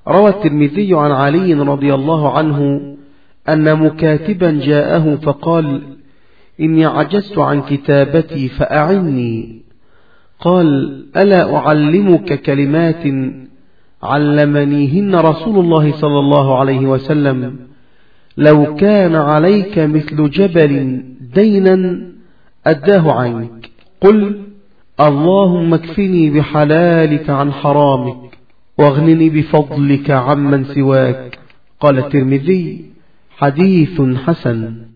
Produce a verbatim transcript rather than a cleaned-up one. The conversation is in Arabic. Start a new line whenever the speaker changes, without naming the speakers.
روى الترمذي عن علي رضي الله عنه أن مكاتبا جاءه فقال: إني عجزت عن كتابتي فأعني. قال: ألا أعلمك كلمات علمنيهن رسول الله صلى الله عليه وسلم؟ لو كان عليك مثل جبل دينا أداه عنك، قل: اللهم اكفني بحلالك عن حرامك واغنني بفضلك عمن سواك. قال الترمذي: حديث حسن.